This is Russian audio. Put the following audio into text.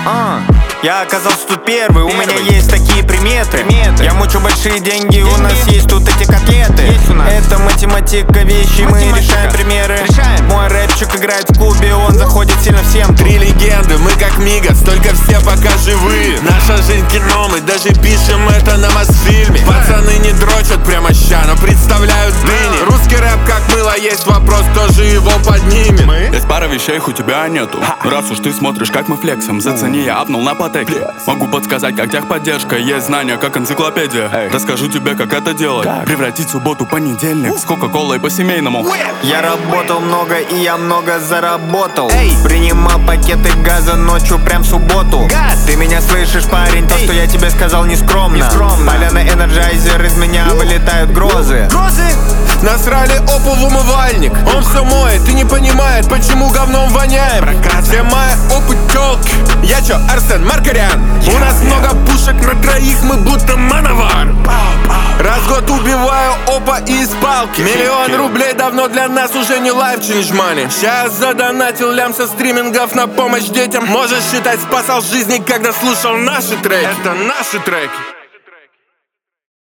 Я оказался тут первый, у меня есть такие приметы. Я мучу большие деньги, у нас есть тут эти котлеты. Это математика, вещи, мы решаем примеры. Мой рэпчик играет в клубе, он заходит сильно всем. 3 легенды, мы как Мигас, только все пока живые. Наша жизнь кино, мы даже пишем это на Мосфильме. Пацаны не дрочат прямо ща, но представляют дыни. Русский рэп как мыло, есть вопрос, кто же его поднимет. Есть пара вещей, их у тебя нету. Раз уж ты смотришь, как мы флексим, зацени, я апнул на потеке. Могу подсказать, как техподдержка, есть знания, как энциклопедия. Расскажу тебе, как это делать. Превратить субботу в понедельник с кока-колой по-семейному. Я работал много и я много заработал. Принимал пакеты газа ночью прям в субботу. Ты меня слышишь, парень, то, что я тебе сказал, не скромно. Поляна энерджайзер, из меня вылетают грозы. Насрали опу в умывальник. Он все моет и не понимает, почему говном воняем. Все мои опы тёлки. Я чё, Арсен Маркарян? У нас много пушек на троих, мы будто мановар. Раз в год убиваю опа и из палки. 1 000 000 рублей давно для нас уже не life change money. Сейчас задонатил лям со стримингов на помощь детям. Можешь считать, спасал жизни, когда слушал наши треки. Это наши треки.